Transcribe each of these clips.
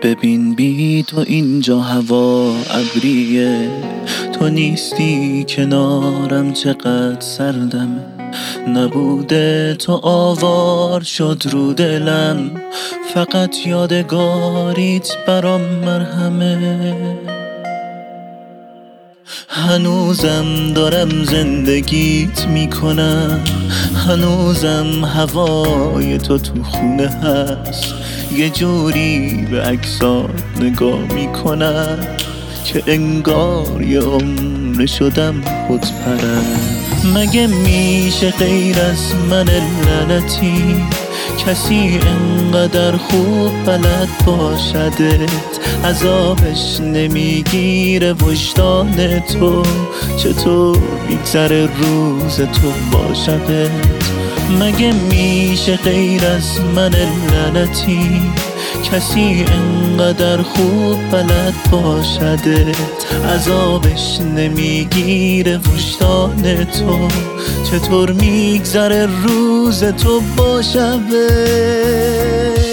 ببین بی تو اینجا هوا ابریه، تو نیستی کنارم چقدر سردم، نبوده تو آوار شد رو دلم، فقط یادگاریت برام مرهمه. هنوزم دارم زندگیت میکنم، هنوزم هوای تو خونه هست، یه جوری به عکسات نگاه میکنم که انگار یه عمر شدم خودپرست. مگه میشه غیر از من لعنتی کسی انقدر خوب بلد باشدت، عذابش نمیگیره وجدان تو، چطور میگذره روز تو با شبت؟ مگه میشه غیر از من لعنتی کسی انقدر خوب بلد باشدت، عذابش نمیگیره وجدان تو، چطور میگذره روز تو با شبت؟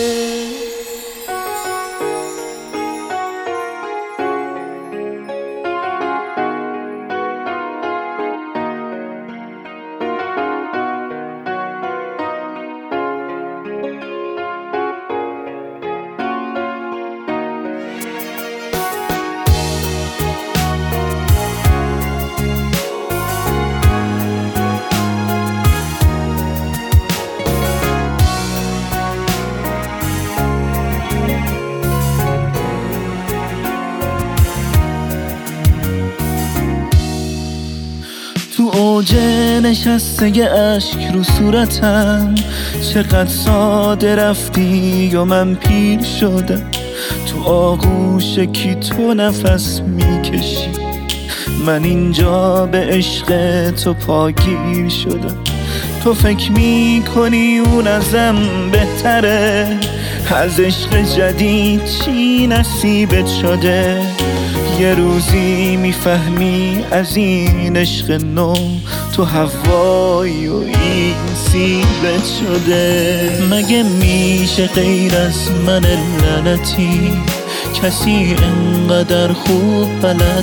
تو اوج نشسته ی اشک رو صورتم، چقدر ساده رفتی و من پیر شدم، تو آغوش کی تو نفس میکشی، من اینجا به عشق تو پاگیر شدم. تو فکر میکنی اون ازم بهتره، از عشق جدید چی نصیبت شده، یه روزی میفهمی از این عشق نو تو هوایی و این سیبت شده. مگه میشه غیر از من لعنتی کسی انقدر خوب بلد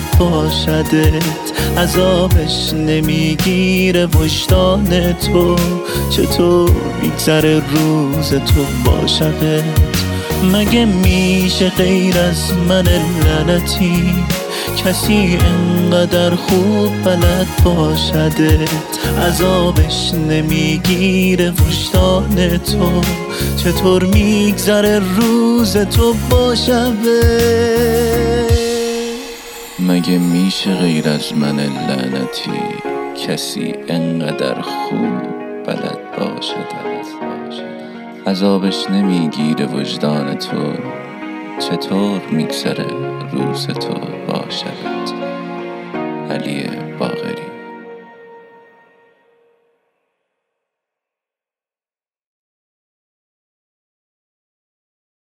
باشدت، عذابش نمیگیره وجدان تو، چطور میگذره روز تو با شبت؟ مگه میشه غیر از من لعنتی کسی انقدر خوب بلد باشدت، عذابش نمیگیره وجدان تو، چطور میگذره روز تو با شبت؟ مگه میشه غیر از من لعنتی کسی انقدر خوب بلد باشدت، عذابش نمیگیره وجدان تو، چطور میگذره روز تو با شبت؟ علی باقری.